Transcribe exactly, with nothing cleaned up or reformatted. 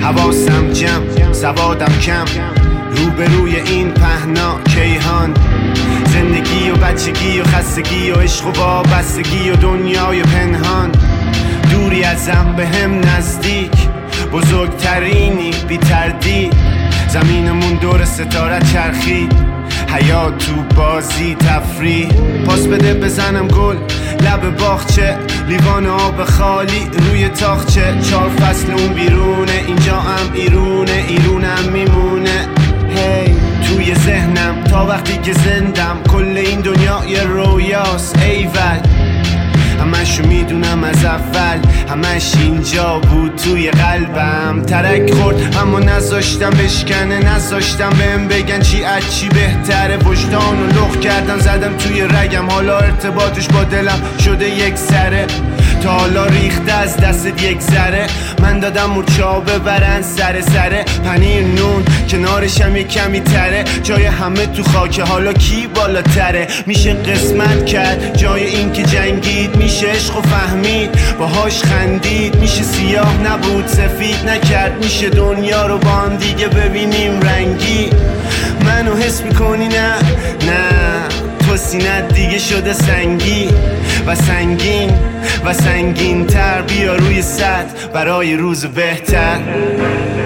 حواسم جمع، سوادم کم، روبروی این پهنا کیهان. زندگی و بچگی و خستگی و عشق و وابستگی و دنیای پنهان. دوری ازم به هم نزدیک، بزرگترینی بی تردید. زمینمون دور ستاره چرخید، حیات تو بازی تفریح. پاس بده بزنم گل لب باغچه، لیوان آب خالی روی تاخچه. چهار فصل اون بیرونه، اینجا هم ایرونه، ایرونم میمونه. هی توی ذهنم تا وقتی که زندم، کل این دنیا یه رویاست ایول. همشو میدونم از اول، همش اینجا بود توی قلبم. ترک خورد اما نذاشتم بشکنه، نذاشتم بهم بگن چی از چی بهتره. وجدان و لخ کردم زدم توی رگم، حالا ارتباطش با دلم شده یک سره. تا حالا ریخته از دستت یک ذره، من دادم مورچه‌ها ببرن سر سره. پنیر نون کنارشم یک کمی تره، جای همه تو خاکه، حالا کی بالاتره. میشه قسمت کرد جای این که جنگید، میشه عشق و فهمید باهاش خندید. میشه سیاه نبود سفید نکرد، میشه دنیا رو با هم دیگه ببینیم رنگی. منو حس میکنی نه نه، تو سینت دیگه شده سنگی و سنگین و سنگین تر. بیا روی سطح برای روز بهتر.